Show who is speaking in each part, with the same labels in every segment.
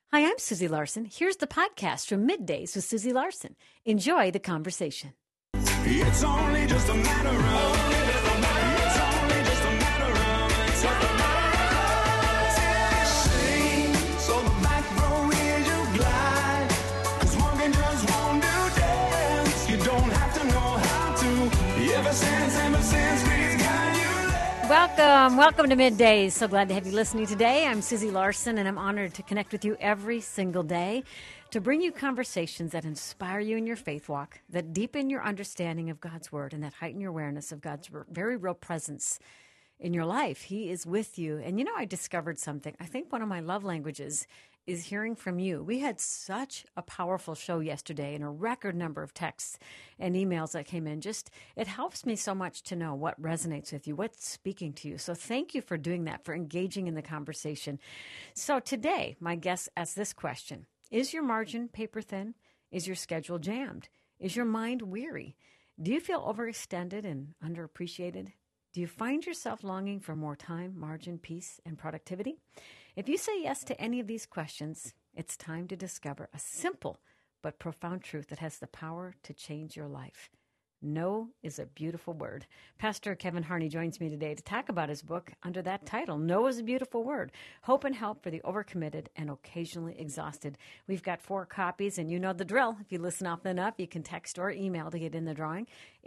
Speaker 1: Hi, I'm Susie Larson. Here's the podcast from Middays with Susie Larson. Enjoy the conversation.
Speaker 2: It's only just a matter of. It's only just a matter of. It's just a matter of. Sing, so the back row is your glide. 'Cause walking just won't do dance. You don't have to know how to. Ever since, we've got you.
Speaker 1: Welcome to Middays. So glad to have you listening today. I'm Susie Larson, and I'm honored to connect with you every single day to bring you conversations that inspire you in your faith walk, that deepen your understanding of God's Word, and that heighten your awareness of God's very real presence in your life. He is with you. And you know, I discovered something. I think one of my love languages is hearing from you. We had such a powerful show yesterday and a record number of texts and emails that came in. It helps me so much to know what resonates with you, what's speaking to you. So thank you for doing that, for engaging in the conversation. So today, my guest asked this question: is your margin paper thin? Is your schedule jammed? Is your mind weary? Do you feel overextended and underappreciated? Do you find yourself longing for more time, margin, peace, and productivity? If you say yes to any of these questions, it's time to discover a simple but profound truth that has the power to change your life. No is a beautiful word. Pastor Kevin Harney joins me today to talk about his book under that title, No is a Beautiful Word, Hope and Help for the Overcommitted and Occasionally Exhausted. We've got 4 copies, and you know the drill. If you listen often enough, you can text or email to get in the drawing,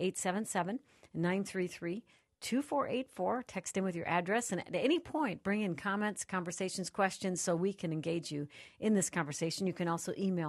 Speaker 1: 877-933-2484. Text in with your address, and at any point, bring in comments, conversations, questions, so we can engage you in this conversation. You can also email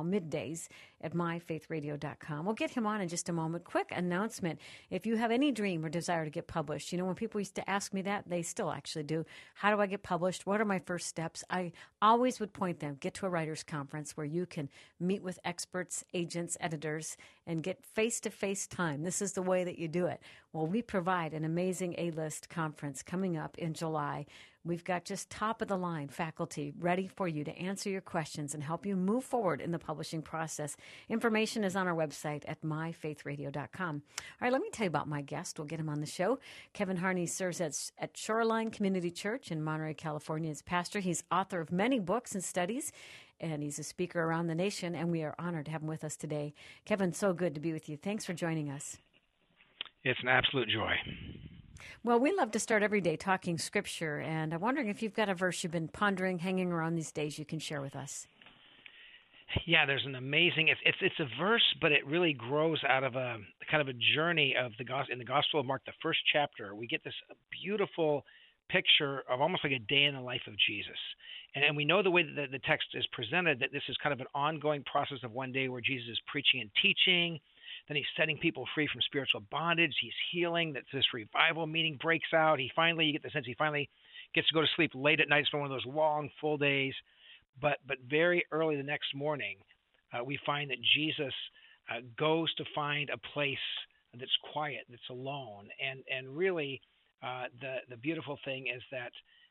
Speaker 1: middays@myfaithradio.com. We'll get him on in just a moment. Quick announcement. If you have any dream or desire to get published, you know, when people used to ask me that, they still actually do. How do I get published? What are my first steps? I always would point them, get to a writer's conference where you can meet with experts, agents, editors, and get face-to-face time. This is the way that you do it. Well, we provide an amazing A-list conference coming up in July. We've got just top-of-the-line faculty ready for you to answer your questions and help you move forward in the publishing process. Information is on our website at myfaithradio.com. All right, let me tell you about my guest. We'll get him on the show. Kevin Harney serves at Shoreline Community Church in Monterey, California as pastor. He's author of many books and studies, and he's a speaker around the nation, and we are honored to have him with us today. Kevin, so good to be with you. Thanks for joining us.
Speaker 3: It's an absolute joy.
Speaker 1: Well, we love to start every day talking Scripture, and I'm wondering if you've got a verse you've been pondering, hanging around these days, you can share with us.
Speaker 3: Yeah, there's an amazing. It's a verse, but it really grows out of a kind of a journey of the gospel. In the Gospel of Mark, the first chapter, we get this beautiful picture of almost like a day in the life of Jesus, and we know the way that the text is presented, that this is kind of an ongoing process of one day where Jesus is preaching and teaching. Then he's setting people free from spiritual bondage. He's healing. That this revival meeting breaks out. You get the sense he finally gets to go to sleep late at night. It's been one of those long, full days. But very early the next morning, we find that Jesus goes to find a place that's quiet, that's alone. And really, the beautiful thing is that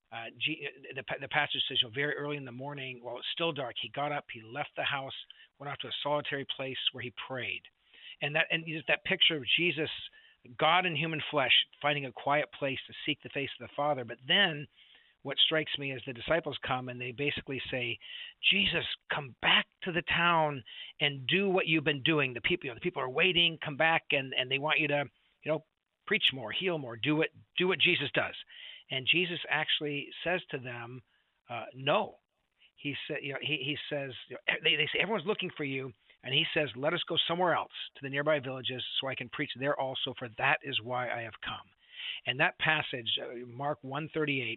Speaker 3: the passage says, very early in the morning, while it's still dark, he got up, he left the house, went out to a solitary place where he prayed. And just that picture of Jesus, God in human flesh, finding a quiet place to seek the face of the Father. But then what strikes me is the disciples come and they basically say, Jesus, come back to the town and do what you've been doing. The people are waiting, come back, and they want you to, preach more, heal more, do what Jesus does. And Jesus actually says to them, no. He says, they say, everyone's looking for you. And he says, let us go somewhere else to the nearby villages so I can preach there also, for that is why I have come. And that passage, Mark 1:38,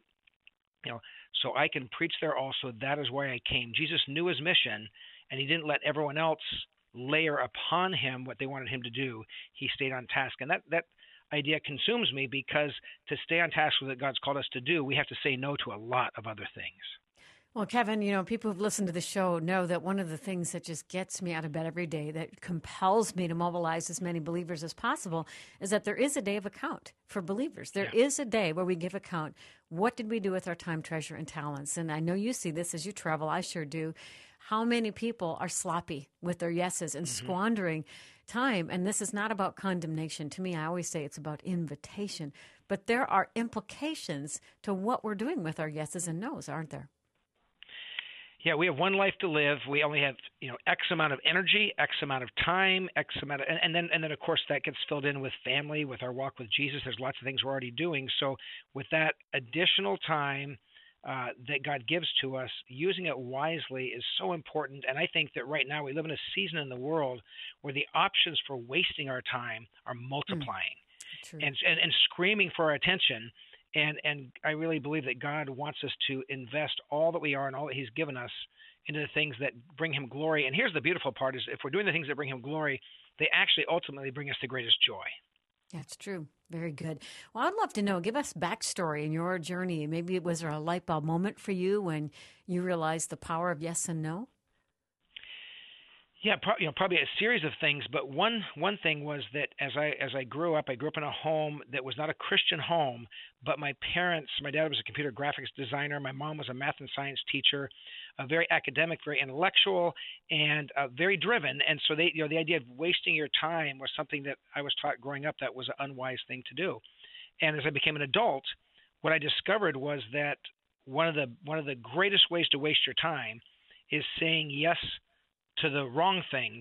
Speaker 3: so I can preach there also, that is why I came. Jesus knew his mission, and he didn't let everyone else layer upon him what they wanted him to do. He stayed on task. And that idea consumes me, because to stay on task with what God's called us to do, we have to say no to a lot of other things.
Speaker 1: Well, Kevin, people who've listened to the show know that one of the things that just gets me out of bed every day, that compels me to mobilize as many believers as possible, is that there is a day of account for believers. There is a day where we give account. What did we do with our time, treasure, and talents? And I know you see this as you travel. I sure do. How many people are sloppy with their yeses and squandering time? And this is not about condemnation. To me, I always say it's about invitation. But there are implications to what we're doing with our yeses and nos, aren't there?
Speaker 3: Yeah, we have one life to live. We only have, X amount of energy, X amount of time, X amount of, and then of course that gets filled in with family, with our walk with Jesus. There's lots of things we're already doing. So with that additional time that God gives to us, using it wisely is so important. And I think that right now we live in a season in the world where the options for wasting our time are multiplying
Speaker 1: True.
Speaker 3: and screaming for our attention. And I really believe that God wants us to invest all that we are and all that He's given us into the things that bring Him glory. And here's the beautiful part: is if we're doing the things that bring Him glory, they actually ultimately bring us the greatest joy.
Speaker 1: That's true. Very good. Well, I'd love to know, give us backstory in your journey. Maybe was there a light bulb moment for you when you realized the power of yes and no?
Speaker 3: Yeah, probably a series of things, but one thing was that as I grew up in a home that was not a Christian home, but my dad was a computer graphics designer, my mom was a math and science teacher, very academic, very intellectual, and very driven. And so the idea of wasting your time was something that I was taught growing up that was an unwise thing to do. And as I became an adult, what I discovered was that one of the greatest ways to waste your time is saying yes to the wrong things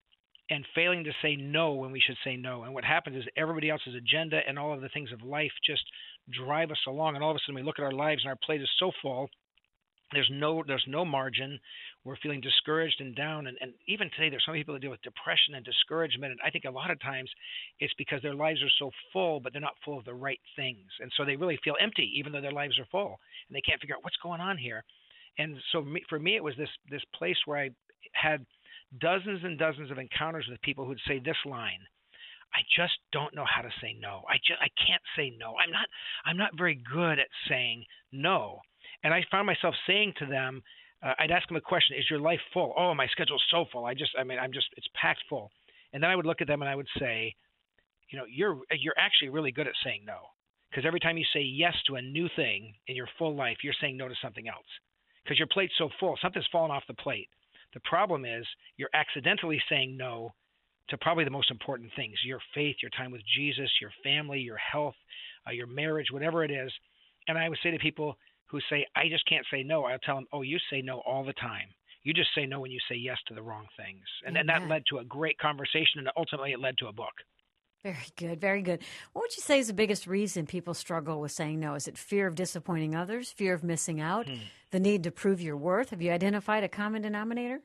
Speaker 3: and failing to say no when we should say no. And what happens is everybody else's agenda and all of the things of life just drive us along. And all of a sudden we look at our lives and our plate is so full. There's no margin. We're feeling discouraged and down. And even today, there's some people that deal with depression and discouragement. And I think a lot of times it's because their lives are so full, but they're not full of the right things. And so they really feel empty, even though their lives are full. And they can't figure out what's going on here. And so for me, it was this place where I had dozens and dozens of encounters with people who'd say this line: I just don't know how to say no. I can't say no. I'm not very good at saying no. And I found myself saying to them, I'd ask them a question: is your life full? Oh, my schedule's so full. It's packed full. And then I would look at them and I would say, you're actually really good at saying no, because every time you say yes to a new thing in your full life, you're saying no to something else, because your plate's so full. Something's fallen off the plate. The problem is you're accidentally saying no to probably the most important things: your faith, your time with Jesus, your family, your health, your marriage, whatever it is. And I would say to people who say, I just can't say no, I'll tell them, oh, you say no all the time. You just say no when you say yes to the wrong things. And then that led to a great conversation, and ultimately it led to a book.
Speaker 1: Very good. Very good. What would you say is the biggest reason people struggle with saying no? Is it fear of disappointing others, fear of missing out, the need to prove your worth? Have you identified a common denominator?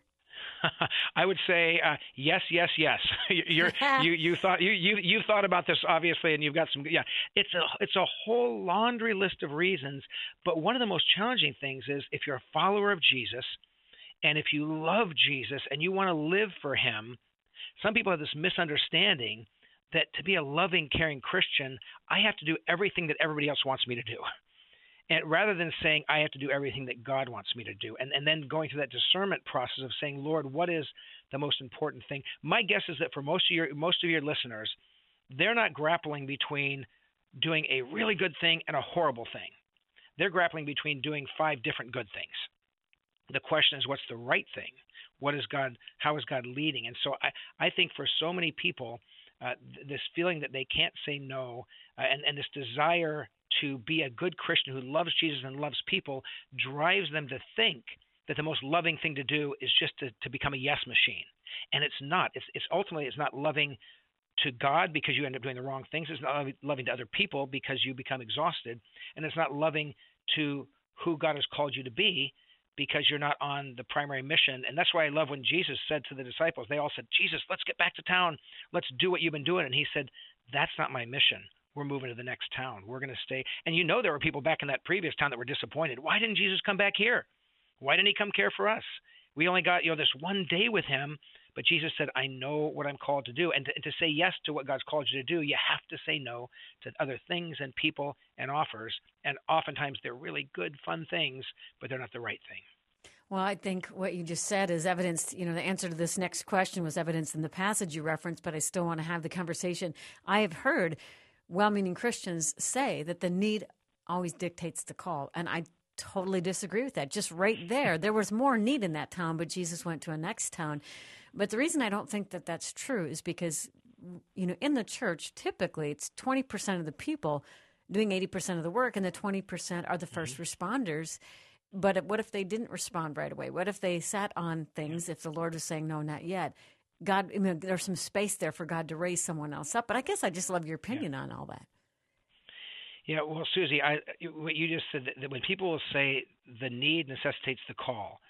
Speaker 3: I would say yes, yes, yes. You thought about this obviously, and you've got some. Yeah, it's a whole laundry list of reasons. But one of the most challenging things is if you're a follower of Jesus, and if you love Jesus and you want to live for Him. Some people have this misunderstanding that to be a loving, caring Christian, I have to do everything that everybody else wants me to do. And rather than saying I have to do everything that God wants me to do, and then going through that discernment process of saying, Lord, what is the most important thing? My guess is that for most of your listeners, they're not grappling between doing a really good thing and a horrible thing. They're grappling between doing 5 different good things. The question is, what's the right thing? How is God leading? And so I think for so many people, this feeling that they can't say no, and this desire to be a good Christian who loves Jesus and loves people drives them to think that the most loving thing to do is just to become a yes machine. And it's not. It's ultimately, it's not loving to God because you end up doing the wrong things. It's not loving to other people because you become exhausted. And it's not loving to who God has called you to be because you're not on the primary mission. And that's why I love when Jesus said to the disciples, they all said, Jesus, let's get back to town. Let's do what you've been doing. And he said, that's not my mission. We're moving to the next town. We're going to stay. And there were people back in that previous town that were disappointed. Why didn't Jesus come back here? Why didn't he come care for us? We only got, this one day with him. But Jesus said, I know what I'm called to do. And to say yes to what God's called you to do, you have to say no to other things and people and offers. And oftentimes they're really good, fun things, but they're not the right thing.
Speaker 1: Well, I think what you just said is evidence, the answer to this next question was evidence in the passage you referenced, but I still want to have the conversation. I have heard well-meaning Christians say that the need always dictates the call, and I totally disagree with that. Just right there was more need in that town, but Jesus went to a next town. But the reason I don't think that that's true is because, in the church, typically it's 20% of the people doing 80% of the work, and the 20% are the first responders. But what if they didn't respond right away? What if they sat on things? If the Lord was saying no, not yet, God, there's some space there for God to raise someone else up. But I guess I just love your opinion on all that.
Speaker 3: Yeah, well, Susie, what you just said, that when people will say the need necessitates the call,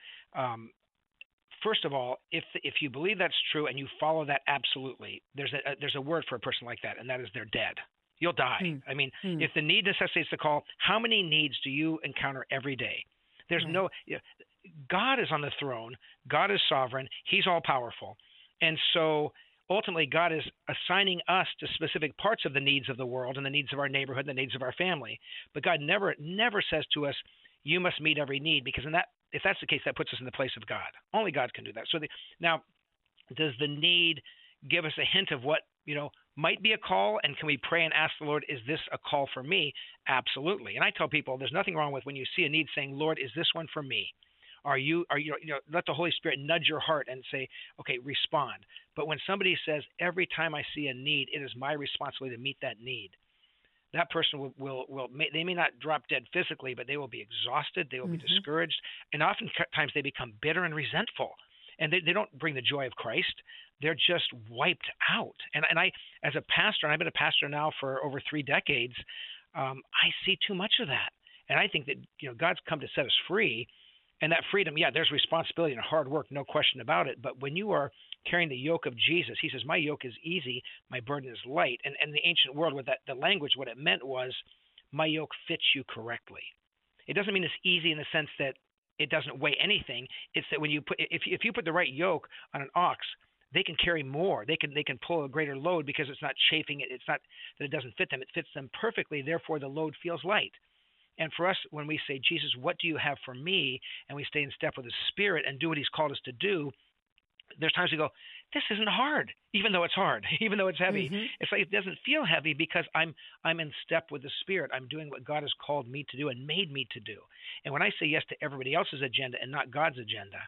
Speaker 3: first of all, if you believe that's true and you follow that absolutely, there's a word for a person like that, and that is they're dead. You'll die. I mean, if the need necessitates the call, how many needs do you encounter every day? There's no God is on the throne. God is sovereign. He's all powerful, and so ultimately, God is assigning us to specific parts of the needs of the world and the needs of our neighborhood, and the needs of our family. But God never says to us, "You must meet every need," because if that's the case, that puts us in the place of God. Only God can do that. So now, does the need give us a hint of what might be a call? And can we pray and ask the Lord, "Is this a call for me?" Absolutely. And I tell people, there's nothing wrong with when you see a need saying, "Lord, is this one for me?" Are you let the Holy Spirit nudge your heart and say, okay, respond. But when somebody says, every time I see a need, it is my responsibility to meet that need, that person they may not drop dead physically, but they will be exhausted. They will be discouraged. And oftentimes they become bitter and resentful. And they don't bring the joy of Christ. They're just wiped out. And I, as a pastor, and I've been a pastor now for over 3 decades, I see too much of that. And I think that God's come to set us free. And that freedom, there's responsibility and hard work, no question about it. But when you are carrying the yoke of Jesus, he says, my yoke is easy, my burden is light. And in the ancient world, with the language, what it meant was, my yoke fits you correctly. It doesn't mean it's easy in the sense that it doesn't weigh anything. It's that when if you put the right yoke on an ox, they can carry more. They can pull a greater load because it's not chafing it. It's not that it doesn't fit them. It fits them perfectly. Therefore, the load feels light. And for us, when we say, Jesus, what do you have for me? And we stay in step with the Spirit and do what he's called us to do, there's times we go, this isn't hard, even though it's hard, even though it's heavy. It's like it doesn't feel heavy because I'm in step with the Spirit. I'm doing what God has called me to do and made me to do. And when I say yes to everybody else's agenda and not God's agenda,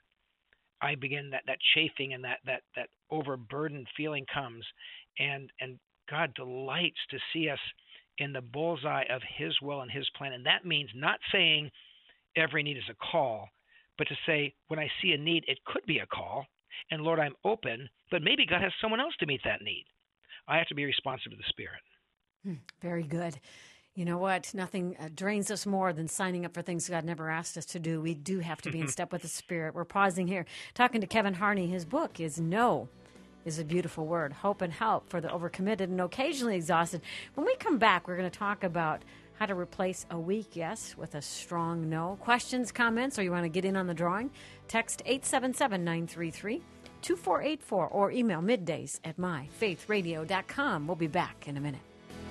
Speaker 3: I begin that chafing and that overburdened feeling comes. And God delights to see us in the bullseye of his will and his plan. And that means not saying every need is a call, but to say, when I see a need, it could be a call. And Lord, I'm open, but maybe God has someone else to meet that need. I have to be responsive to the Spirit.
Speaker 1: Very good. You know what? Nothing drains us more than signing up for things God never asked us to do. We do have to be in step with the Spirit. We're pausing here, talking to Kevin Harney. His book is No is a Beautiful Word, Hope and Help for the Overcommitted and Occasionally Exhausted. When we come back, we're going to talk about how to replace a weak yes with a strong no. Questions, comments, or you want to get in on the drawing? Text 877-933-2484 or email middays@myfaithradio.com. We'll be back in a minute.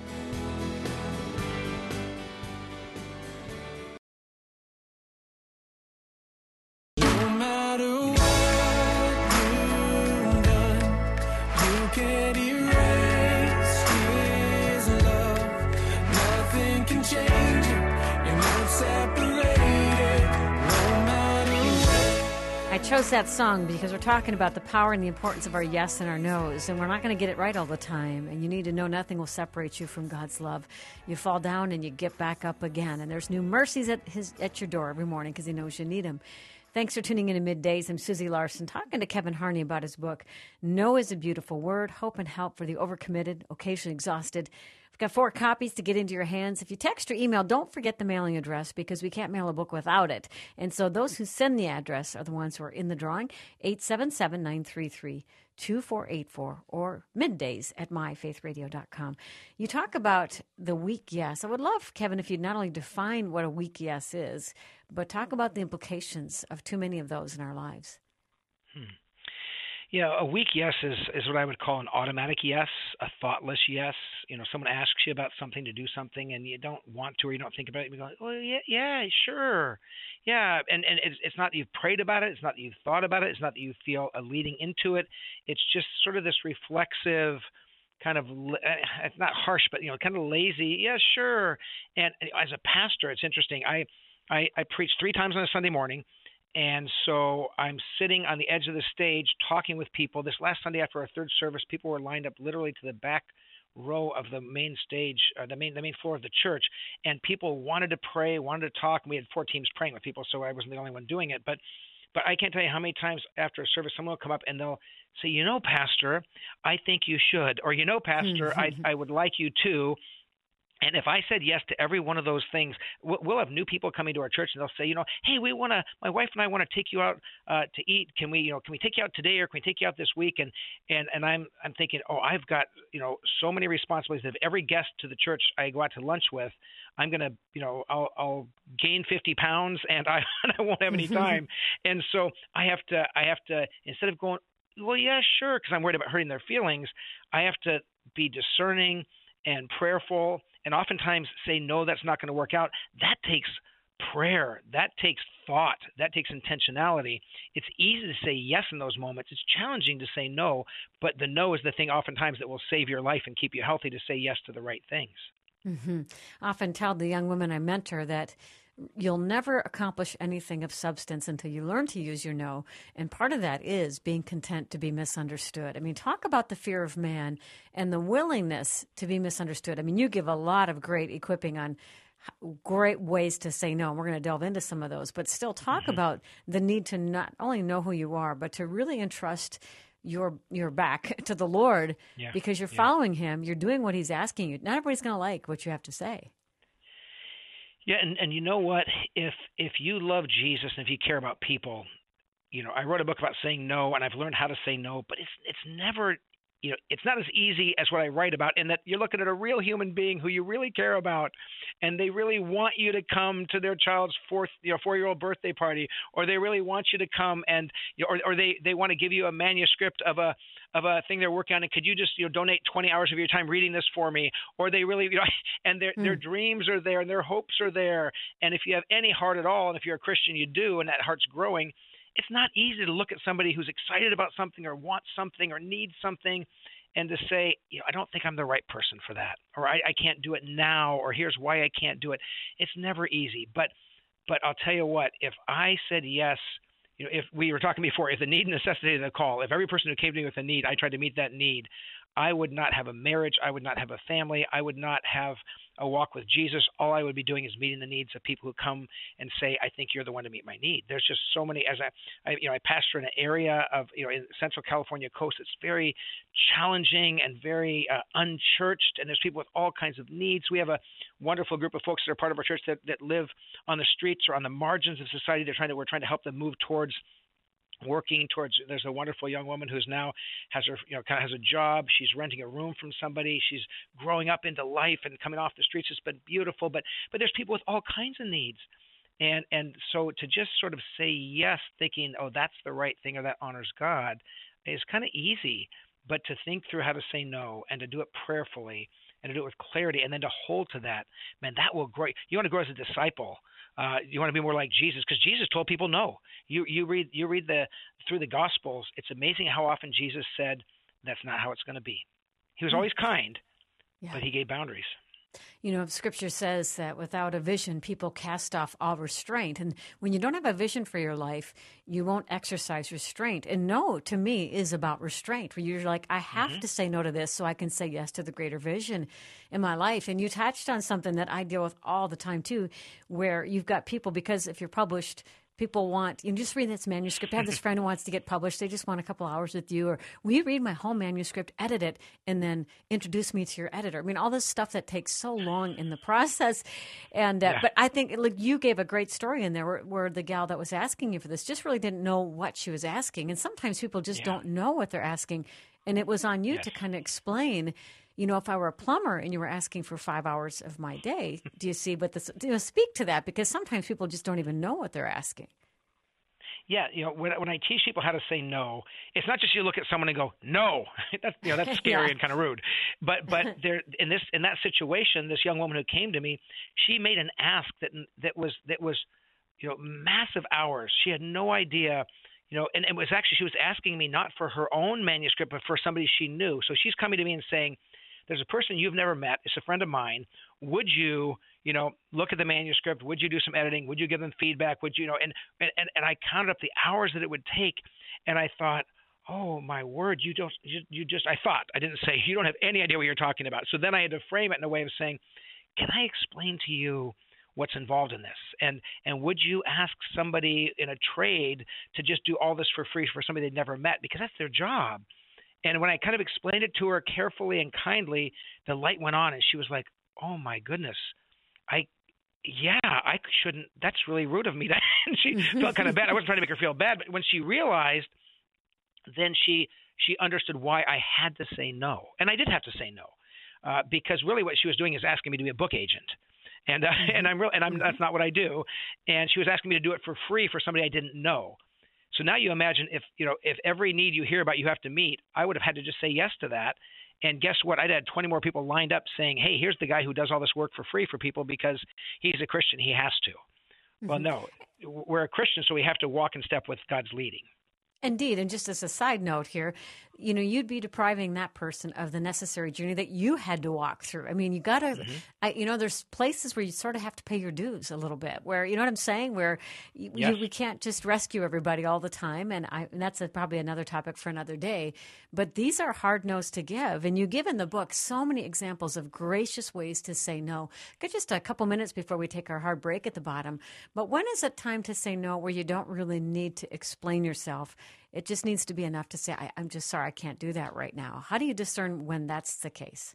Speaker 2: No matter what you've done, you can't erase his love. Nothing can change it. You're not separated. No matter what.
Speaker 1: I chose that song because we're talking about the power and the importance of our yes and our no's, and we're not going to get it right all the time, and you need to know nothing will separate you from God's love. You fall down and you get back up again, and there's new mercies at your door every morning because he knows you need them. Thanks for tuning in to Middays. I'm Susie Larson, talking to Kevin Harney about his book, No is a Beautiful Word, Hope and Help for the Overcommitted, Occasionally Exhausted. I've got 4 copies to get into your hands. If you text or email, don't forget the mailing address because we can't mail a book without it. And so those who send the address are the ones who are in the drawing, 877-933-2484 or middays@myfaithradio.com. You talk about the weak yes. I would love, Kevin, if you'd not only define what a weak yes is, but talk about the implications of too many of those in our lives.
Speaker 3: Yeah, a weak yes is what I would call an automatic yes, a thoughtless yes. Someone asks you about something to do something and you don't want to or you don't think about it. You go, oh, yeah, sure. Yeah, and it's not that you've prayed about it. It's not that you've thought about it. It's not that you feel a leading into it. It's just sort of this reflexive kind of, it's not harsh, but, kind of lazy. Yeah, sure. And as a pastor, it's interesting. I preach 3 times on a Sunday morning. And so I'm sitting on the edge of the stage talking with people. This last Sunday after our 3rd service, people were lined up literally to the back row of the main stage, the main floor of the church, and people wanted to pray, wanted to talk. We had 4 teams praying with people, so I wasn't the only one doing it. But I can't tell you how many times after a service someone will come up and they'll say, Pastor, I think you should, or Pastor, I would like you to. And if I said yes to every one of those things, we'll have new people coming to our church, and they'll say, hey, my wife and I want to take you out to eat. Can we take you out today, or can we take you out this week? And I'm thinking, I've got, so many responsibilities. Of every guest to the church I go out to lunch with, I'm going to, I'll gain 50 pounds, and I won't have any time. And so I have to, instead of going, well, yeah, sure, because I'm worried about hurting their feelings, I have to be discerning and prayerful, and oftentimes say, no, that's not going to work out. That takes prayer. That takes thought. That takes intentionality. It's easy to say yes in those moments. It's challenging to say no, but the no is the thing oftentimes that will save your life and keep you healthy, to say yes to the right things.
Speaker 1: Mm-hmm. I often tell the young women I mentor that you'll never accomplish anything of substance until you learn to use your no. And part of that is being content to be misunderstood. I mean, talk about the fear of man and the willingness to be misunderstood. I mean, you give a lot of great equipping on great ways to say no. And we're going to delve into some of those, but still talk about the need to not only know who you are, but to really entrust your back to the Lord, because you're following him. You're doing what he's asking you. Not everybody's going to like what you have to say.
Speaker 3: Yeah, and you know what? If you love Jesus and if you care about people, I wrote a book about saying no, and I've learned how to say no, but it's never, it's not as easy as what I write about, in that you're looking at a real human being who you really care about, and they really want you to come to their child's 4-year-old birthday party, or they really want you to come, and or they want to give you a manuscript of a thing they're working on, and could you just donate 20 hours of your time reading this for me? Or they really, and their dreams are there and their hopes are there. And if you have any heart at all, and if you're a Christian, you do, and that heart's growing, it's not easy to look at somebody who's excited about something or wants something or needs something, and to say, I don't think I'm the right person for that, or I can't do it now, or here's why I can't do it. It's never easy. But I'll tell you what, if I said yes, if we were talking before, if the need necessitated a call, if every person who came to me with a need, I tried to meet that need, I would not have a marriage. I would not have a family. I would not have a walk with Jesus. All I would be doing is meeting the needs of people who come and say, I think you're the one to meet my need. There's just so many. As I pastor in an area of, in Central California coast, it's very challenging and very unchurched, and there's people with all kinds of needs. We have a wonderful group of folks that are part of our church that live on the streets or on the margins of society. We're trying to help them move towards working towards. There's a wonderful young woman who's now has her, kind of has a job. She's renting a room from somebody. She's growing up into life and coming off the streets. It's been beautiful, but there's people with all kinds of needs. And so to just sort of say yes, thinking, that's the right thing, or that honors God, is kind of easy. But to think through how to say no, and to do it prayerfully, and to do it with clarity, and then to hold to that, man, that will grow. You want to grow as a disciple. You want to be more like Jesus, because Jesus told people no. You read through the Gospels. It's amazing how often Jesus said, that's not how it's going to be. He was always kind, but he gave boundaries.
Speaker 1: Scripture says that without a vision, people cast off all restraint. And when you don't have a vision for your life, you won't exercise restraint. And no, to me, is about restraint, where you're like, I have to say no to this so I can say yes to the greater vision in my life. And you touched on something that I deal with all the time, too, where you've got people, because if you're published, people want, just read this manuscript. I have this friend who wants to get published. They just want a couple hours with you. Or will you read my whole manuscript, edit it, and then introduce me to your editor? I mean, all this stuff that takes so long in the process. And but I think you gave a great story in there where the gal that was asking you for this just really didn't know what she was asking. And sometimes people just don't know what they're asking. And it was on you to kind of explain. If I were a plumber and you were asking for 5 hours of my day, do you see what this, speak to that? Because sometimes people just don't even know what they're asking.
Speaker 3: Yeah, when I teach people how to say no, it's not just you look at someone and go, no. That's scary and kind of rude. But there in that situation, this young woman who came to me, she made an ask that was massive hours. She had no idea. And it was actually, she was asking me not for her own manuscript, but for somebody she knew. So she's coming to me and saying, there's a person you've never met. It's a friend of mine. Would you, look at the manuscript? Would you do some editing? Would you give them feedback? Would you, and I counted up the hours that it would take. And I thought, oh my word, you just, I thought, I didn't say, you don't have any idea what you're talking about. So then I had to frame it in a way of saying, can I explain to you what's involved in this? And would you ask somebody in a trade to just do all this for free for somebody they'd never met? Because that's their job. And when I kind of explained it to her carefully and kindly, the light went on and she was like, oh my goodness, I shouldn't, that's really rude of me. And she felt kind of bad. I wasn't trying to make her feel bad, but when she realized, then she understood why I had to say no. And I did have to say no, because really what she was doing is asking me to be a book agent. And that's not what I do. And she was asking me to do it for free for somebody I didn't know. So now you imagine if every need you hear about you have to meet, I would have had to just say yes to that. And guess what? I'd had 20 more people lined up saying, hey, here's the guy who does all this work for free for people because he's a Christian. He has to. Well, no, we're a Christian, so we have to walk in step with God's leading.
Speaker 1: Indeed. And just as a side note here, you'd be depriving that person of the necessary journey that you had to walk through. I mean, you got to, there's places where you sort of have to pay your dues a little bit, where, you know what I'm saying, where we can't just rescue everybody all the time. And that's probably another topic for another day. But these are hard no's to give. And you give in the book so many examples of gracious ways to say no. Got just a couple minutes before we take our hard break at the bottom. But when is it time to say no where you don't really need to explain yourself? It just needs to be enough to say, I'm just sorry, I can't do that right now. How do you discern when that's the case?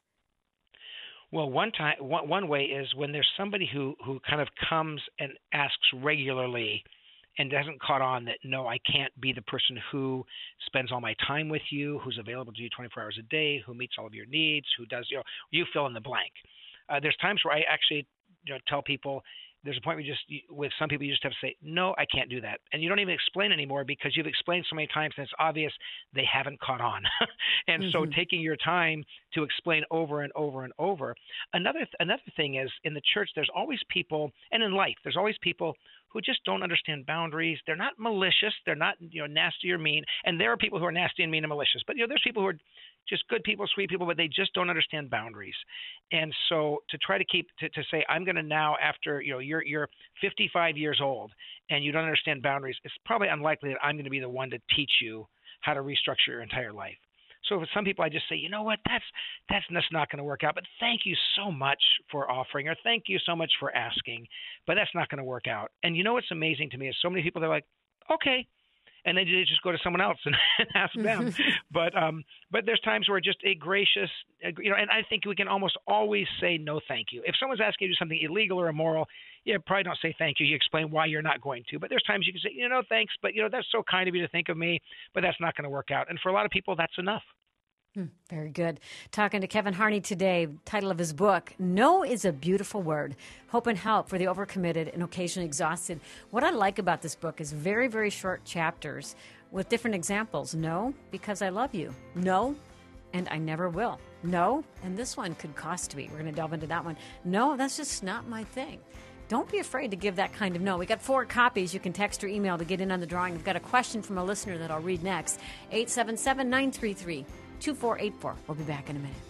Speaker 3: Well, one way is when there's somebody who kind of comes and asks regularly and hasn't caught on that, no, I can't be the person who spends all my time with you, who's available to you 24 hours a day, who meets all of your needs, who does, you fill in the blank. There's times where I actually tell people, there's a point where with some people, you just have to say, no, I can't do that. And you don't even explain anymore because you've explained so many times and it's obvious they haven't caught on. And so taking your time to explain over and over and over. Another thing is in the church, there's always people, and in life, there's always people who just don't understand boundaries. They're not malicious. They're not nasty or mean. And there are people who are nasty and mean and malicious. But there's people who are just good people, sweet people, but they just don't understand boundaries. And so to try to to say, I'm going to now, after you're 55 years old and you don't understand boundaries, it's probably unlikely that I'm going to be the one to teach you how to restructure your entire life. So for some people, I just say, you know what, that's just not going to work out. But thank you so much for offering, or thank you so much for asking, but that's not going to work out. And what's amazing to me is so many people, they're like, okay. And then they just go to someone else and ask them. But there's times where just a gracious, and I think we can almost always say no, thank you. If someone's asking you to do something illegal or immoral, probably don't say thank you. You explain why you're not going to. But there's times you can say, thanks, but that's so kind of you to think of me, but that's not going to work out. And for a lot of people, that's enough.
Speaker 1: Very good. Talking to Kevin Harney today, title of his book, No is a Beautiful Word, Hope and Help for the Overcommitted and Occasionally Exhausted. What I like about this book is very, very short chapters with different examples. No, because I love you. No, and I never will. No, and this one could cost me. We're going to delve into that one. No, that's just not my thing. Don't be afraid to give that kind of no. We got 4 copies. You can text or email to get in on the drawing. We've got a question from a listener that I'll read next. 877-933-2484. We'll be back in a minute.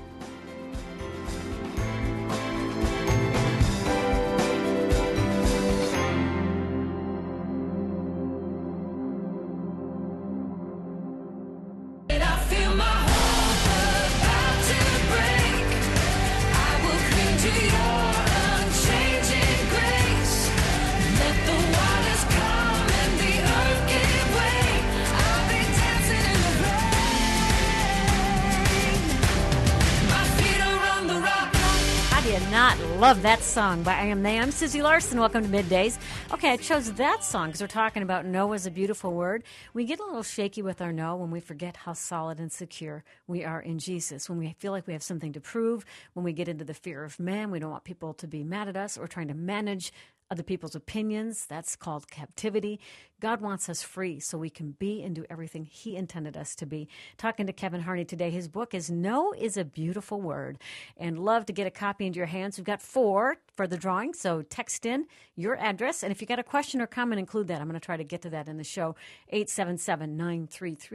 Speaker 1: Love that song by I Am They. I'm Susie Larson. Welcome to Middays. Okay, I chose that song because we're talking about no is a beautiful word. We get a little shaky with our no when we forget how solid and secure we are in Jesus. When we feel like we have something to prove, when we get into the fear of man, we don't want people to be mad at us or trying to manage other people's opinions. That's called captivity. God wants us free so we can be and do everything He intended us to be. Talking to Kevin Harney today. His book is No is a Beautiful Word. And love to get a copy into your hands. We've got 4 for the drawing, so text in your address. And if you got a question or comment, include that. I'm going to try to get to that in the show. 877-933-2484.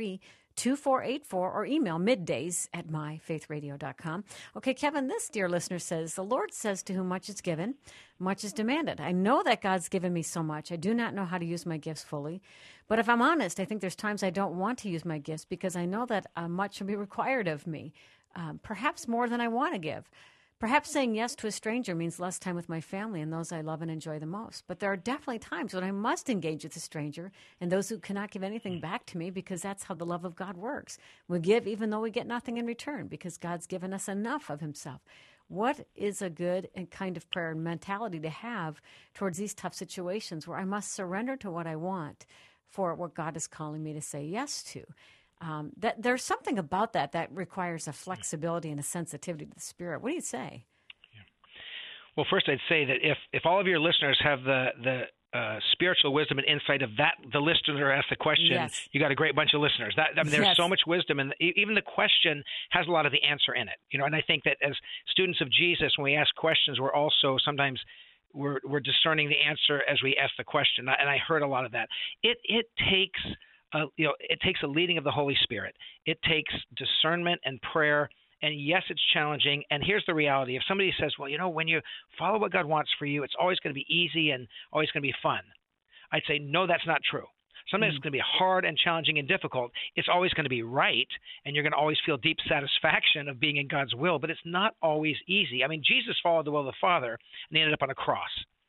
Speaker 1: 2484 or email middays@myfaithradio.com. Okay, Kevin, this dear listener says, the Lord says to whom much is given, much is demanded. I know that God's given me so much. I do not know how to use my gifts fully. But if I'm honest, I think there's times I don't want to use my gifts because I know that much will be required of me, perhaps more than I want to give. Perhaps saying yes to a stranger means less time with my family and those I love and enjoy the most. But there are definitely times when I must engage with a stranger and those who cannot give anything back to me, because that's how the love of God works. We give even though we get nothing in return, because God's given us enough of himself. What is a good and kind of prayer and mentality to have towards these tough situations where I must surrender to what I want for what God is calling me to say yes to? That there's something about that requires a flexibility and a sensitivity to the Spirit. What do you say?
Speaker 3: Yeah. Well, first I'd say that if all of your listeners have the spiritual wisdom and insight of that, the listener asked the question,
Speaker 1: yes.
Speaker 3: You got a great bunch of listeners. There's
Speaker 1: yes.
Speaker 3: so much wisdom, and even the question has a lot of the answer in it. And I think that as students of Jesus, when we ask questions, we're also sometimes we're discerning the answer as we ask the question. And I heard a lot of that. It takes. It takes a leading of the Holy Spirit. It takes discernment and prayer. And yes, it's challenging. And here's the reality. If somebody says, well, when you follow what God wants for you, it's always going to be easy and always going to be fun. I'd say, no, that's not true. Sometimes it's going to be hard and challenging and difficult. It's always going to be right. And you're going to always feel deep satisfaction of being in God's will. But it's not always easy. I mean, Jesus followed the will of the Father, and he ended up on a cross.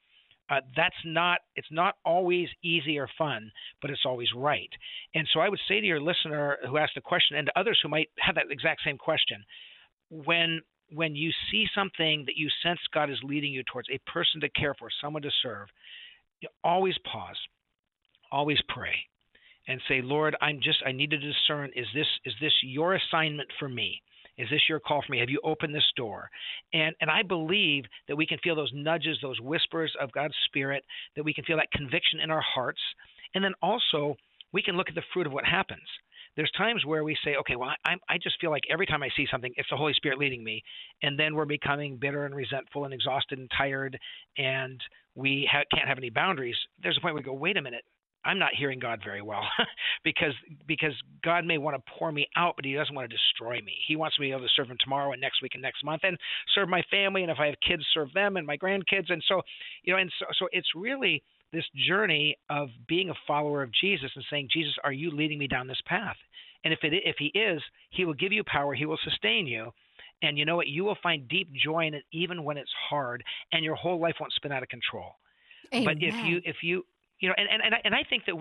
Speaker 3: It's not always easy or fun, but it's always right. And so I would say to your listener who asked the question, and to others who might have that exact same question, when you see something that you sense God is leading you towards, a person to care for, someone to serve, you always pause, always pray, and say, Lord, I need to discern, is this your assignment for me? Is this your call for me? Have you opened this door? And I believe that we can feel those nudges, those whispers of God's Spirit, that we can feel that conviction in our hearts. And then also we can look at the fruit of what happens. There's times where we say, okay, well, I just feel like every time I see something, it's the Holy Spirit leading me. And then we're becoming bitter and resentful and exhausted and tired, and we can't have any boundaries. There's a point where we go, wait a minute. I'm not hearing God very well because God may want to pour me out, but he doesn't want to destroy me. He wants me to be able to serve him tomorrow and next week and next month and serve my family. And if I have kids, serve them and my grandkids. And so, so it's really this journey of being a follower of Jesus and saying, Jesus, are you leading me down this path? And if he is, he will give you power. He will sustain you. And you know what? You will find deep joy in it, even when it's hard, and your whole life won't spin out of control.
Speaker 1: Amen.
Speaker 3: But if you and I think that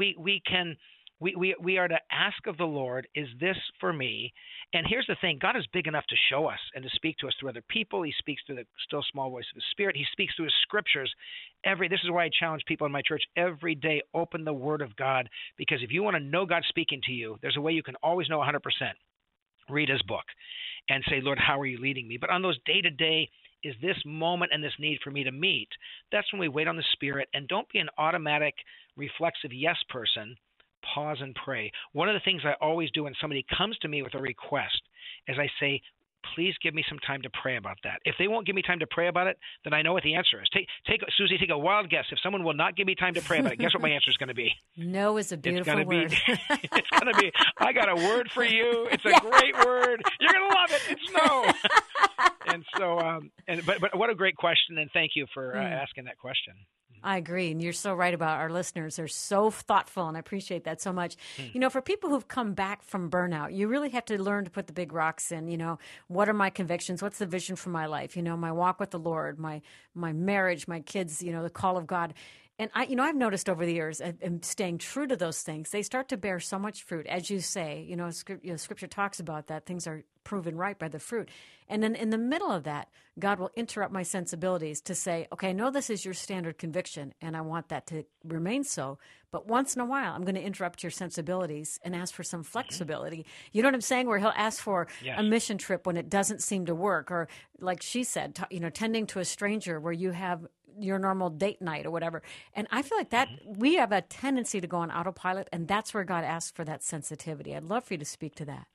Speaker 3: we are to ask of the Lord, is this for me? And here's the thing, God is big enough to show us and to speak to us through other people. He speaks through the still small voice of his Spirit. He speaks through his scriptures. This is why I challenge people in my church every day, open the Word of God, because if you want to know God speaking to you, there's a way you can always know 100%. Read his book and say, Lord, how are you leading me? But on those day-to-day, is this moment and this need for me to meet? That's when we wait on the Spirit, and don't be an automatic, reflexive yes person. Pause and pray. One of the things I always do when somebody comes to me with a request is I say, please give me some time to pray about that. If they won't give me time to pray about it, then I know what the answer is. Susie, take a wild guess. If someone will not give me time to pray about it, guess what my answer is going to be?
Speaker 1: No is a beautiful word.
Speaker 3: It's going to be, I got a word for you. It's a great word. You're going to love it. It's no. And so, but what a great question, and thank you for asking that question.
Speaker 1: I agree. And you're so right about our listeners. They're so thoughtful, and I appreciate that so much. For people who've come back from burnout, you really have to learn to put the big rocks in. What are my convictions? What's the vision for my life? My walk with the Lord, my marriage, my kids, the call of God. And I've noticed over the years, and staying true to those things, they start to bear so much fruit. As you say, Scripture talks about that. Things are proven right by the fruit. And then in the middle of that, God will interrupt my sensibilities to say, okay, I know this is your standard conviction, and I want that to remain so. But once in a while, I'm going to interrupt your sensibilities and ask for some flexibility. You know what I'm saying? Where he'll ask for a mission trip when it doesn't seem to work. Or like she said, tending to a stranger where you have your normal date night or whatever. And I feel like that we have a tendency to go on autopilot, and that's where God asks for that sensitivity. I'd love for you to speak to that.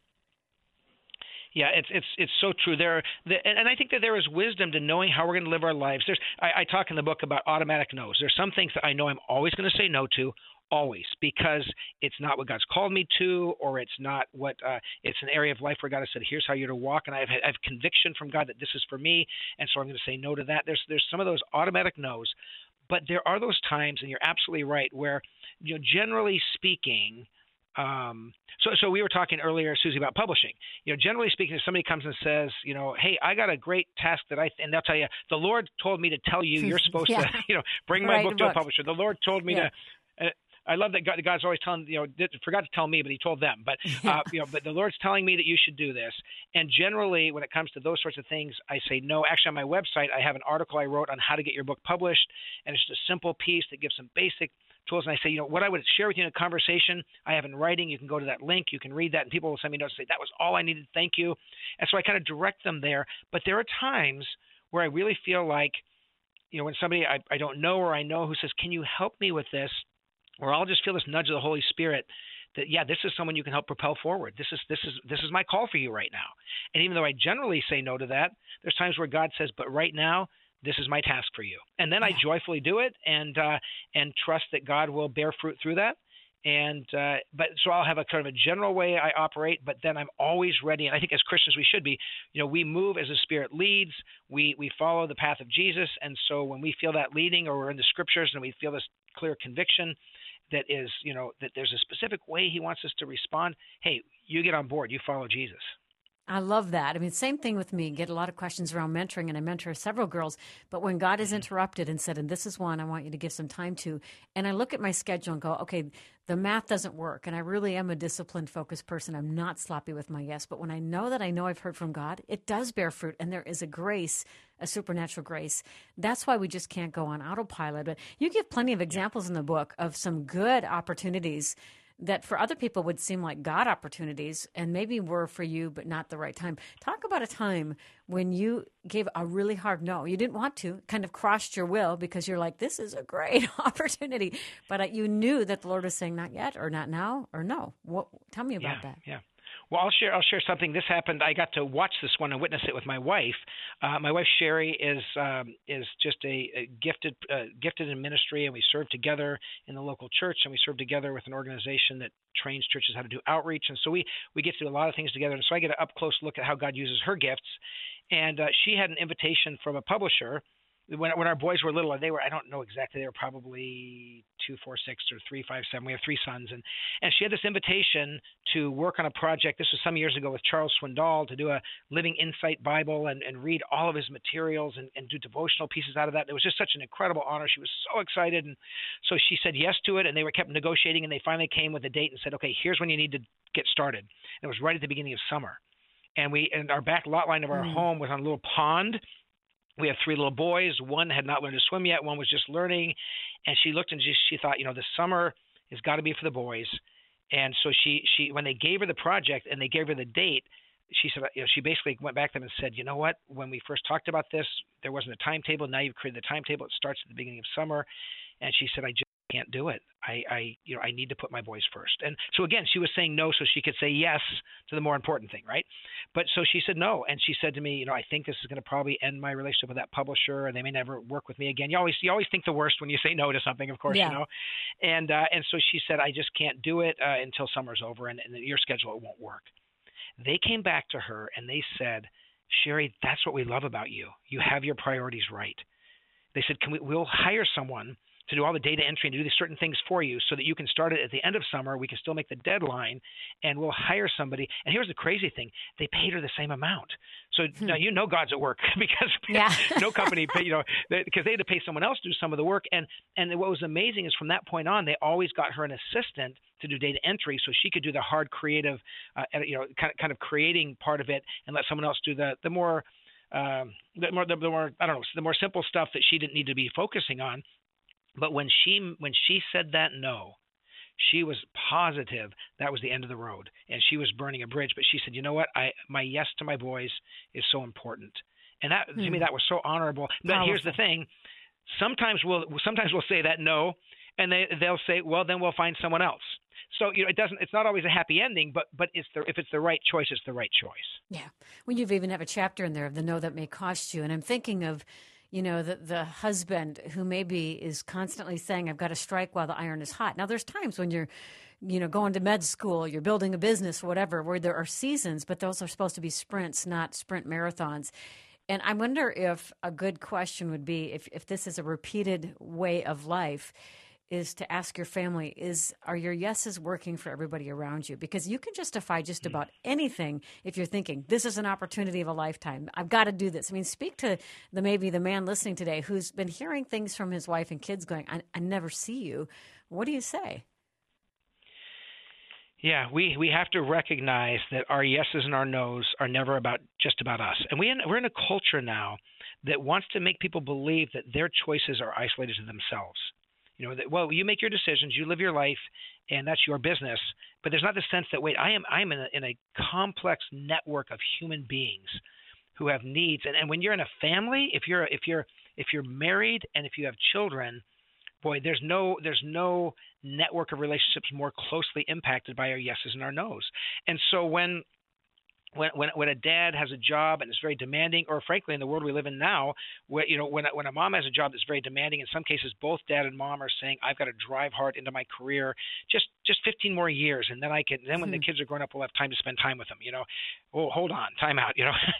Speaker 3: Yeah, it's so true. And I think that there is wisdom to knowing how we're going to live our lives. I talk in the book about automatic no's. There's some things that I know I'm always going to say no to, always, because it's not what God's called me to, or it's not what it's an area of life where God has said, here's how you're to walk, and I have conviction from God that this is for me, and so I'm going to say no to that. There's some of those automatic no's, but there are those times, and you're absolutely right, where, generally speaking, so we were talking earlier, Susie, about publishing. Generally speaking, if somebody comes and says, hey, I got a great task and they'll tell you, the Lord told me to tell you, you're supposed to, bring my book to a publisher. The Lord told me to. I love that God's always telling, forgot to tell me, but he told them. But, but the Lord's telling me that you should do this. And generally, when it comes to those sorts of things, I say no. Actually, on my website, I have an article I wrote on how to get your book published. And it's just a simple piece that gives some basic tools. And I say, what I would share with you in a conversation, I have in writing. You can go to that link. You can read that. And people will send me notes and say, that was all I needed. Thank you. And so I kind of direct them there. But there are times where I really feel like, when somebody I don't know or I know who says, can you help me with this? Or I'll just feel this nudge of the Holy Spirit that, this is someone you can help propel forward. This is my call for you right now. And even though I generally say no to that, there's times where God says, but right now, this is my task for you. And then I joyfully do it and trust that God will bear fruit through that. But so I'll have a kind of a general way I operate, but then I'm always ready. And I think as Christians, we should be, we move as the Spirit leads. We follow the path of Jesus. And so when we feel that leading, or we're in the scriptures and we feel this clear conviction that is, that there's a specific way he wants us to respond, hey, you get on board, you follow Jesus.
Speaker 1: I love that. I mean, same thing with me. Get a lot of questions around mentoring, and I mentor several girls. But when God is interrupted and said, and this is one I want you to give some time to, and I look at my schedule and go, okay, the math doesn't work, and I really am a disciplined, focused person. I'm not sloppy with my yes. But when I know that I know I've heard from God, it does bear fruit, and there is a grace, a supernatural grace. That's why we just can't go on autopilot. But you give plenty of examples in the book of some good opportunities that for other people would seem like God opportunities and maybe were for you, but not the right time. Talk about a time when you gave a really hard no. You didn't want to, kind of crossed your will because you're like, this is a great opportunity. But you knew that the Lord was saying not yet or not now or no. Tell me about that.
Speaker 3: Yeah. Well, I'll share something. This happened. I got to watch this one and witness it with my wife. My wife Sherry is just a gifted in ministry, and we serve together in the local church, and we serve together with an organization that trains churches how to do outreach. And so we get to do a lot of things together. And so I get an up close look at how God uses her gifts. And she had an invitation from a publisher. When our boys were little, I don't know exactly, they were probably 2, 4, 6, or 3, 5, 7. We have 3 sons, and she had this invitation to work on a project. This was some years ago with Charles Swindoll, to do a Living Insight Bible and read all of his materials and do devotional pieces out of that. It was just such an incredible honor. She was so excited, and so she said yes to it. And they kept negotiating, and they finally came with a date and said, "Okay, here's when you need to get started." And it was right at the beginning of summer, and our back lot line of our home was on a little pond. We have 3 little boys. One had not learned to swim yet. One was just learning. And she looked and she thought, the summer has got to be for the boys. And so she when they gave her the project and they gave her the date, she said, she basically went back to them and said, you know what, when we first talked about this, there wasn't a timetable. Now you've created the timetable. It starts at the beginning of summer. And she said, I just can't do it. I need to put my boys first. And so again, she was saying no so she could say yes to the more important thing, right? But so she said no, and she said to me, I think this is going to probably end my relationship with that publisher, and they may never work with me again. You always think the worst when you say no to something, of course, And so she said, I just can't do it until summer's over, and your schedule, it won't work. They came back to her and they said, Sherry, that's what we love about you. You have your priorities right. They said, we'll hire someone to do all the data entry and do these certain things for you so that you can start it at the end of summer. We can still make the deadline, and we'll hire somebody. And here's the crazy thing. They paid her the same amount. So now God's at work because no company paid, because they had to pay someone else to do some of the work. And what was amazing is from that point on, they always got her an assistant to do data entry so she could do the hard creative, kind of creating part of it, and let someone else do the more simple stuff that she didn't need to be focusing on. But when she said that no, she was positive that was the end of the road, and she was burning a bridge. But she said, you know what? My yes to my boys is so important, and that to me that was so honorable. But here's the thing: sometimes we'll say that no, and they'll say, well, then we'll find someone else. So it's not always a happy ending, but if it's the right choice, it's the right choice.
Speaker 1: Yeah. Well, you've even have a chapter in there of the no that may cost you, and I'm thinking of, the husband who maybe is constantly saying, I've got to strike while the iron is hot. Now, there's times when you're, going to med school, you're building a business, whatever, where there are seasons, but those are supposed to be sprints, not sprint marathons. And I wonder if a good question would be, if this is a repeated way of life, is to ask your family, are your yeses working for everybody around you? Because you can justify just about anything if you're thinking, this is an opportunity of a lifetime. I've got to do this. I mean, speak to maybe the man listening today who's been hearing things from his wife and kids going, I never see you. What do you say?
Speaker 3: Yeah, we have to recognize that our yeses and our nos are never just about us. And we're in a culture now that wants to make people believe that their choices are isolated to themselves. You make your decisions, you live your life, and that's your business. But there's not the sense that, wait, I am in a complex network of human beings who have needs. And when you're in a family, if you're married and if you have children, boy, there's no network of relationships more closely impacted by our yeses and our nos. And so when a dad has a job and is very demanding, or frankly in the world we live in now, when a mom has a job that's very demanding, in some cases both dad and mom are saying, I've got to drive hard into my career, just 15 more years, and then when the kids are grown up, we'll have time to spend time with them. Oh, hold on, time out.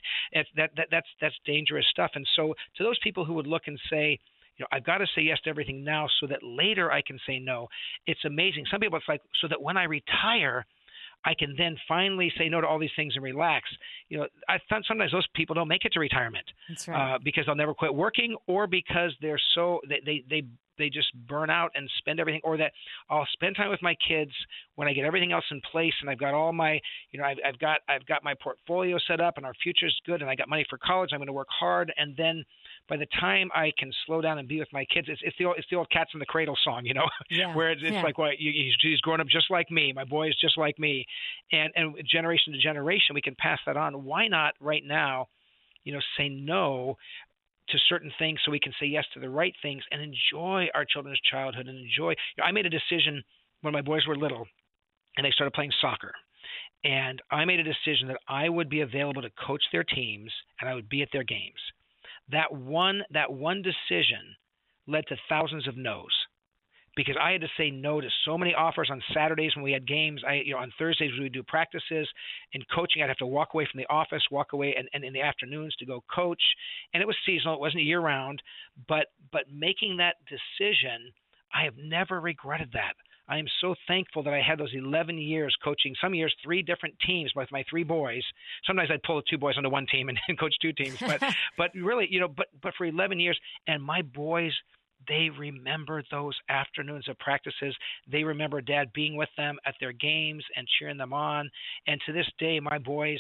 Speaker 3: That's dangerous stuff. And so to those people who would look and say, I've got to say yes to everything now so that later I can say no, it's amazing. Some people, it's like, so that when I retire, I can then finally say no to all these things and relax. I thought sometimes those people don't make it to retirement.
Speaker 1: That's right.
Speaker 3: Because they'll never quit working, or because they're so they just burn out and spend everything, or that I'll spend time with my kids when I get everything else in place and I've got all my, I've got my portfolio set up and our future's good and I got money for college. I'm going to work hard, and then by the time I can slow down and be with my kids, it's the old cats in the cradle song,
Speaker 1: Yeah.
Speaker 3: where it's like, well, he's growing up just like me. My boy is just like me. And generation to generation, we can pass that on. Why not right now, say no to certain things so we can say yes to the right things and enjoy our children's childhood and enjoy. I made a decision when my boys were little and they started playing soccer. And I made a decision that I would be available to coach their teams and I would be at their games. That one decision led to thousands of no's, because I had to say no to so many offers on Saturdays when we had games. On Thursdays we would do practices. In coaching, I'd have to walk away from the office, walk away and in the afternoons to go coach. And it was seasonal. It wasn't year round. But making that decision, I have never regretted that. I am so thankful that I had those 11 years coaching, some years 3 different teams with my 3 boys. Sometimes I'd pull the 2 boys onto one team and coach 2 teams. But really, but for 11 years, and my boys, they remember those afternoons of practices. They remember Dad being with them at their games and cheering them on. And to this day, my boys,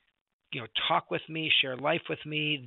Speaker 3: talk with me, share life with me.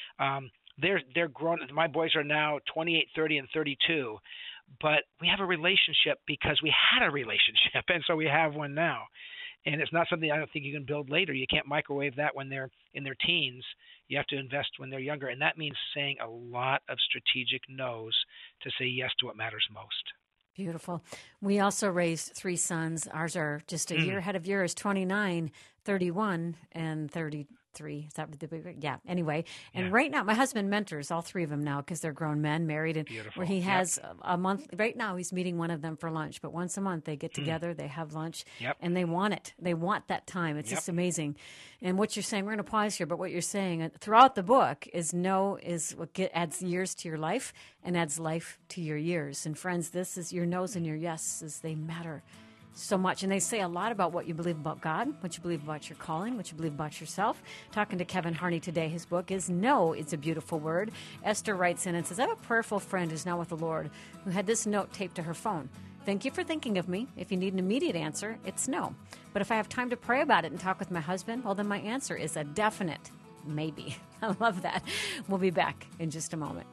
Speaker 3: They're grown. My boys are now 28, 30, and 32. But we have a relationship because we had a relationship, and so we have one now. And it's not something I don't think you can build later. You can't microwave that when they're in their teens. You have to invest when they're younger, and that means saying a lot of strategic no's to say yes to what matters most. Beautiful.
Speaker 1: We also raised 3 sons. Ours are just a year ahead of yours, 29, 31, and 33. Is that the big? Yeah. Anyway, and right now, my husband mentors all 3 of them now because they're grown men, married, and
Speaker 3: Beautiful.
Speaker 1: where he has a month. Right now, he's meeting one of them for lunch, but once a month they get together, they have lunch, and they want it. They want that time. It's just amazing. And what you're saying, we're going to pause here, but what you're saying throughout the book is what adds years to your life and adds life to your years. And friends, this is your no's and your yeses. They matter so much, and they say a lot about what you believe about God, what you believe about your calling, what you believe about yourself. Talking to Kevin Harney today. His book is No, It's a Beautiful Word. Esther writes in and says, I have a prayerful friend who's now with the Lord who had this note taped to her phone. Thank you for thinking of me. If you need an immediate answer, it's no. But if I have time to pray about it and talk with my husband, well, then my answer is a definite maybe. I love that. We'll be back in just a moment.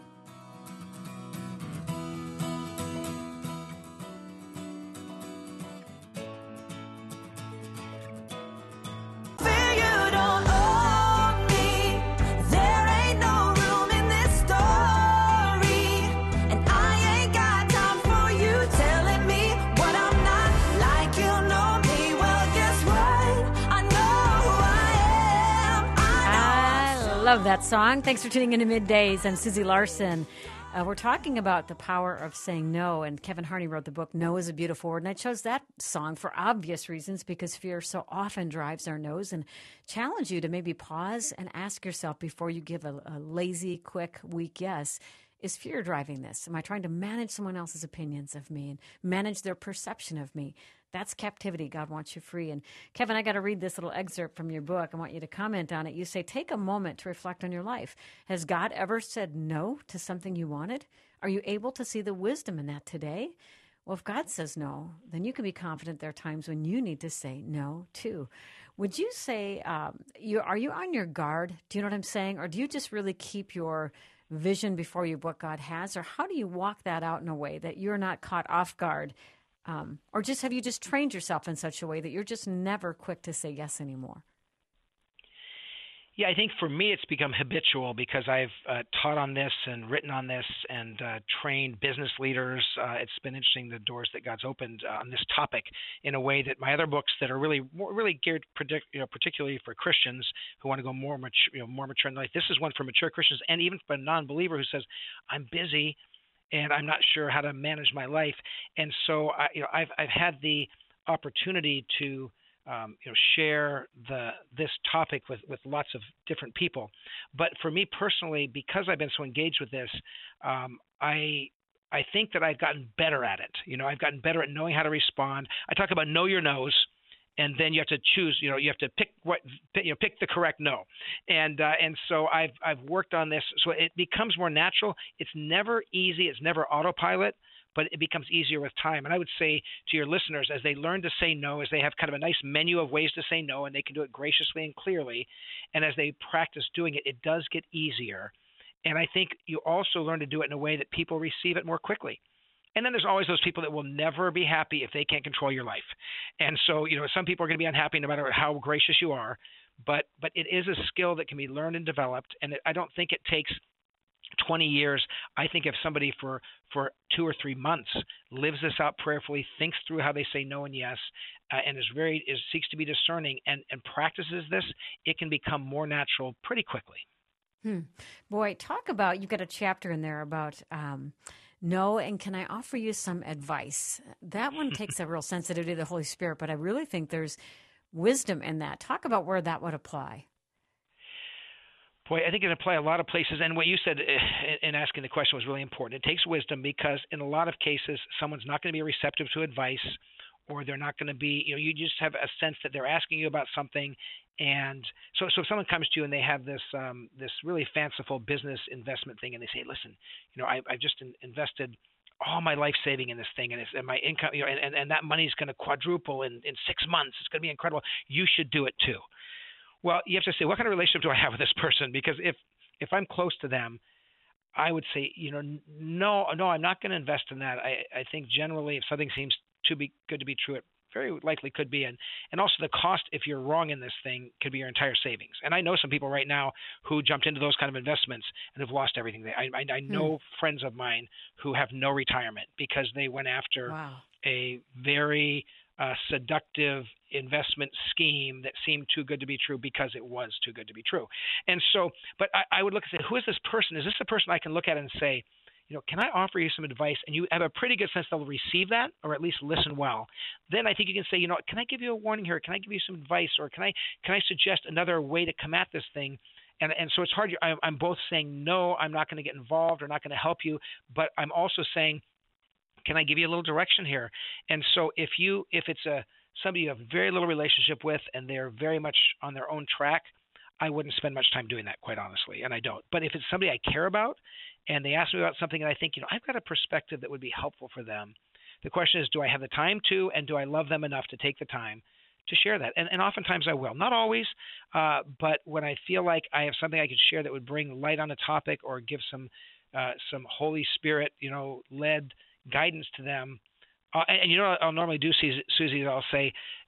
Speaker 1: Love that song. Thanks for tuning into Middays. I'm Susie Larson. We're talking about the power of saying no, and Kevin Harney wrote the book, No is a Beautiful Word, and I chose that song for obvious reasons because fear so often drives our no's, and challenge you to maybe pause and ask yourself before you give a lazy, quick, weak yes. Is fear driving this? Am I trying to manage someone else's opinions of me and manage their perception of me? That's captivity. God wants you free. And Kevin, I got to read this little excerpt from your book. I want you to comment on it. You say, take a moment to reflect on your life. Has God ever said no to something you wanted? Are you able to see the wisdom in that today? Well, if God says no, then you can be confident there are times when you need to say no too. Would you say, are you on your guard? Do you know what I'm saying? Or do you just really keep your vision before you what God has? Or how do you walk that out in a way that you're not caught off guard? Or just have you just trained yourself in such a way that you're just never quick to say yes anymore?
Speaker 3: Yeah, I think for me it's become habitual because I've taught on this and written on this and trained business leaders. It's been interesting the doors that God's opened on this topic in a way that my other books that are really geared, particularly for Christians who want to go more mature in life. This is one for mature Christians and even for a non-believer who says, "I'm busy and I'm not sure how to manage my life." And so I've had the opportunity to share this topic with lots of different people. But for me personally, because I've been so engaged with this, I think that I've gotten better at it. I've gotten better at knowing how to respond. I talk about know your no's, and then you have to choose. You have to pick pick the correct no. And so I've worked on this, so it becomes more natural. It's never easy. It's never autopilot, but it becomes easier with time. And I would say to your listeners, as they learn to say no, as they have kind of a nice menu of ways to say no, and they can do it graciously and clearly, and as they practice doing it, it does get easier. And I think you also learn to do it in a way that people receive it more quickly. And then there's always those people that will never be happy if they can't control your life. And so, some people are going to be unhappy no matter how gracious you are, but it is a skill that can be learned and developed. And I don't think it takes 20 years. I think if somebody for 2 or 3 months lives this out prayerfully, thinks through how they say no and yes, and seeks to be discerning and practices this, it can become more natural pretty quickly.
Speaker 1: Boy, talk about, you've got a chapter in there about no, and can I offer you some advice? That one takes a real sensitivity to the Holy Spirit, but I really think there's wisdom in that. Talk about where that would apply.
Speaker 3: Boy, I think it can apply a lot of places. And what you said in asking the question was really important. It takes wisdom because in a lot of cases, someone's not going to be receptive to advice, or they're not going to be, you just have a sense that they're asking you about something. And so if someone comes to you and they have this really fanciful business investment thing, and they say, listen, I've just invested all my life saving in this thing, and my income, and that money's going to quadruple in 6 months. It's going to be incredible. You should do it too. Well, you have to say, what kind of relationship do I have with this person? Because if I'm close to them, I would say, no, I'm not going to invest in that. I think generally if something seems too be good to be true, it very likely could be. And also the cost, if you're wrong in this thing, could be your entire savings. And I know some people right now who jumped into those kind of investments and have lost everything. I know friends of mine who have no retirement because they went after a very seductive investment scheme that seemed too good to be true because it was too good to be true. And so, but I would look and say, who is this person? Is this a person I can look at and say, can I offer you some advice? And you have a pretty good sense they'll receive that, or at least listen well. Then I think you can say, can I give you a warning here? Can I give you some advice? Or can I suggest another way to come at this thing? And so it's hard. I'm both saying, no, I'm not going to get involved or not going to help you. But I'm also saying, can I give you a little direction here? And so if it's somebody you have very little relationship with and they're very much on their own track, I wouldn't spend much time doing that, quite honestly, and I don't. But if it's somebody I care about and they ask me about something and I think, I've got a perspective that would be helpful for them, the question is, do I have the time to, and do I love them enough to take the time to share that? And oftentimes I will. Not always, but when I feel like I have something I could share that would bring light on a topic or give some Holy Spirit, led guidance to them. And I'll normally do, Susie, I'll say,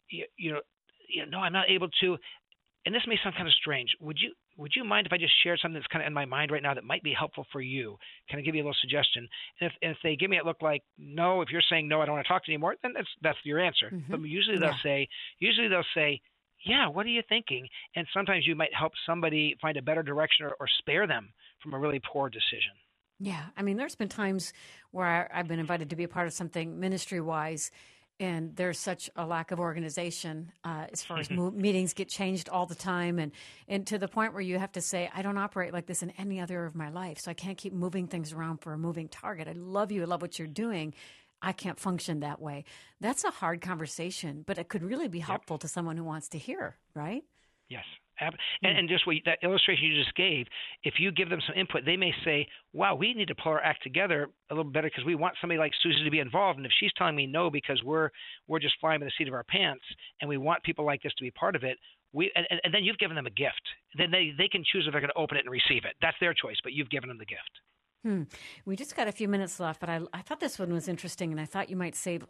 Speaker 3: no, I'm not able to. And this may sound kind of strange. Would you mind if I just shared something that's kind of in my mind right now that might be helpful for you? Can I give you a little suggestion? And if they give me a look like no, if you're saying no, I don't want to talk to you anymore, then that's your answer. But usually they'll say, yeah, what are you thinking? And sometimes you might help somebody find a better direction or spare them from a really poor decision.
Speaker 1: Yeah, I mean, there's been times where I've been invited to be a part of something ministry-wise, and there's such a lack of organization as far as meetings get changed all the time, and to the point where you have to say, I don't operate like this in any other area of my life, so I can't keep moving things around for a moving target. I love you. I love what you're doing. I can't function that way. That's a hard conversation, but it could really be helpful to someone who wants to hear, right?
Speaker 3: Yes. And just that illustration you just gave, if you give them some input, they may say, wow, we need to pull our act together a little better because we want somebody like Susie to be involved. And if she's telling me no because we're just flying by the seat of our pants and we want people like this to be part of it, and then you've given them a gift. Then they can choose if they're going to open it and receive it. That's their choice, but you've given them the gift.
Speaker 1: We just got a few minutes left, but I thought this one was interesting, and I thought you might save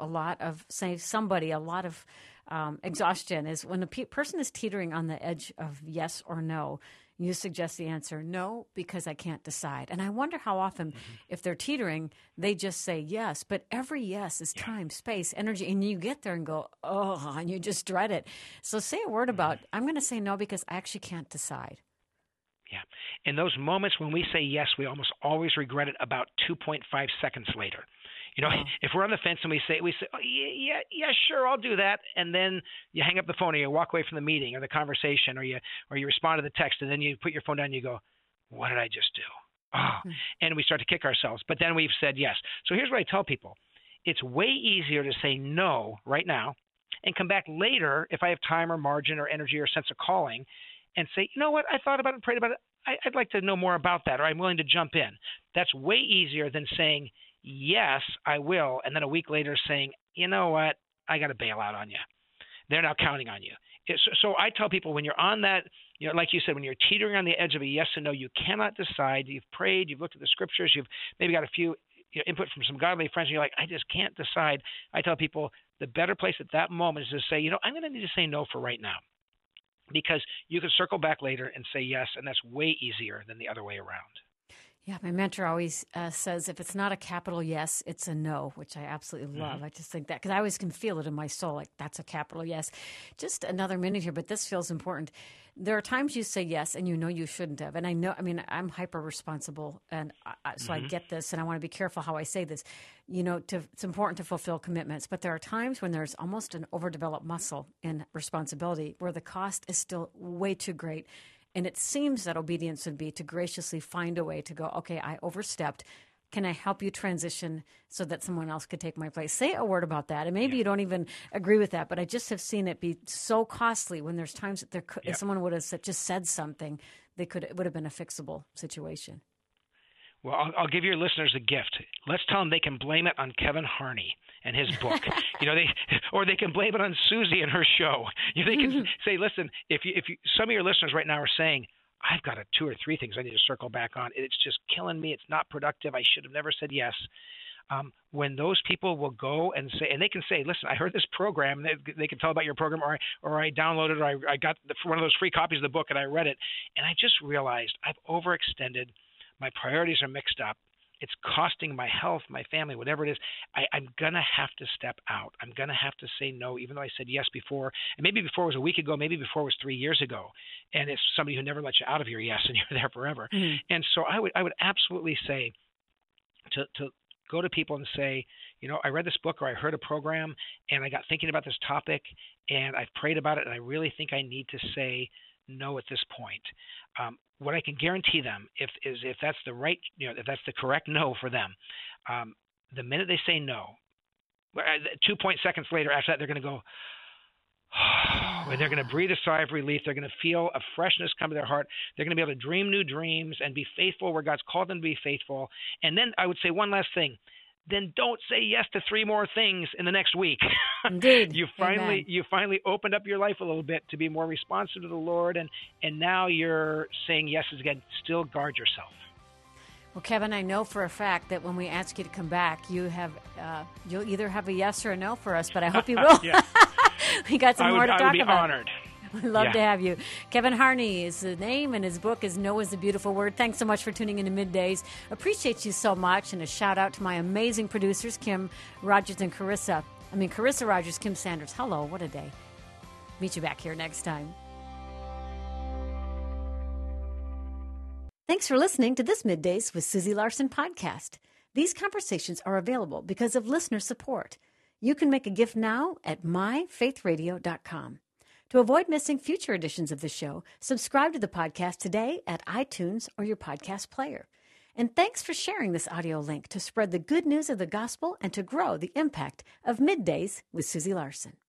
Speaker 1: somebody a lot of exhaustion. Is when a person is teetering on the edge of yes or no, you suggest the answer no because I can't decide. And I wonder how often, if they're teetering, they just say yes, but every yes is time, space, energy, and you get there and go, oh, and you just dread it. So say a word about, I'm going to say no because I actually can't decide.
Speaker 3: Yeah. In those moments when we say yes, we almost always regret it about 2.5 seconds later. You know, if we're on the fence and we say, oh, yeah, sure, I'll do that. And then you hang up the phone or you walk away from the meeting or the conversation or you respond to the text and then you put your phone down and you go, what did I just do? Oh, and we start to kick ourselves. But then we've said yes. So here's what I tell people. It's way easier to say no right now and come back later if I have time or margin or energy or sense of calling and say, you know what, I thought about it and prayed about it. I'd like to know more about that, or I'm willing to jump in. That's way easier than saying, yes, I will, and then a week later saying, you know what, I got to bail out on you. They're now counting on you. So I tell people when you're on that, you know, like you said, when you're teetering on the edge of a yes and no, you cannot decide. You've prayed, you've looked at the scriptures, you've maybe got a few input from some godly friends, and you're like, I just can't decide. I tell people the better place at that moment is to say, you know, I'm going to need to say no for right now. Because you can circle back later and say yes, and that's way easier than the other way around. Yeah,
Speaker 1: my mentor always says if it's not a capital yes, it's a no, which I absolutely love. I just think that because I always can feel it in my soul, like that's a capital yes. Just another minute here, but this feels important. There are times you say yes and you know you shouldn't have. And I know, I mean, I'm hyper responsible, and so I get this, and I want to be careful how I say this. You know, it's important to fulfill commitments, but there are times when there's almost an overdeveloped muscle in responsibility where the cost is still way too great. And it seems that obedience would be to graciously find a way to go, okay, I overstepped. Can I help you transition so that someone else could take my place? Say a word about that. And maybe you don't even agree with that, but I just have seen it be so costly when there's times that if someone would have just said something, it would have been a fixable situation.
Speaker 3: Well, I'll give your listeners a gift. Let's tell them they can blame it on Kevin Harney and his book. You know, they can blame it on Susie and her show. You know, they can say, listen, if you some of your listeners right now are saying, I've got 2 or 3 things I need to circle back on. It's just killing me. It's not productive. I should have never said yes. When those people will go and say, and they can say, listen, I heard this program. They can tell about your program, or I downloaded, or I got one of those free copies of the book and I read it, and I just realized I've overextended. My priorities are mixed up. It's costing my health, my family, whatever it is. I'm going to have to step out. I'm going to have to say no, even though I said yes before. And maybe before was a week ago, maybe before was 3 years ago. And it's somebody who never lets you out of your yes, and you're there forever. And so I would absolutely say to go to people and say, you know, I read this book or I heard a program and I got thinking about this topic and I've prayed about it and I really think I need to say no at this point. What I can guarantee them if that's the right, you know, if that's the correct no for them, the minute they say no, 2 seconds later after that, they're going to go, and they're going to breathe a sigh of relief. They're going to feel a freshness come to their heart. They're going to be able to dream new dreams and be faithful where God's called them to be faithful. And then I would say one last thing. Then don't say yes to 3 more things in the next week.
Speaker 1: Indeed.
Speaker 3: You finally opened up your life a little bit to be more responsive to the Lord, and now you're saying yeses again. Still guard yourself.
Speaker 1: Well, Kevin, I know for a fact that when we ask you to come back, you'll either have a yes or a no for us, but I hope you will. We got some more to talk about.
Speaker 3: I would be honored.
Speaker 1: We'd love to have you. Kevin Harney is the name, and his book is No is the Beautiful Word. Thanks so much for tuning in to Middays. Appreciate you so much, and a shout-out to my amazing producers, Kim Rogers and Carissa Rogers, Kim Sanders. Hello, what a day. Meet you back here next time. Thanks for listening to this Middays with Susie Larson podcast. These conversations are available because of listener support. You can make a gift now at myfaithradio.com. To avoid missing future editions of the show, subscribe to the podcast today at iTunes or your podcast player. And thanks for sharing this audio link to spread the good news of the gospel and to grow the impact of Middays with Susie Larson.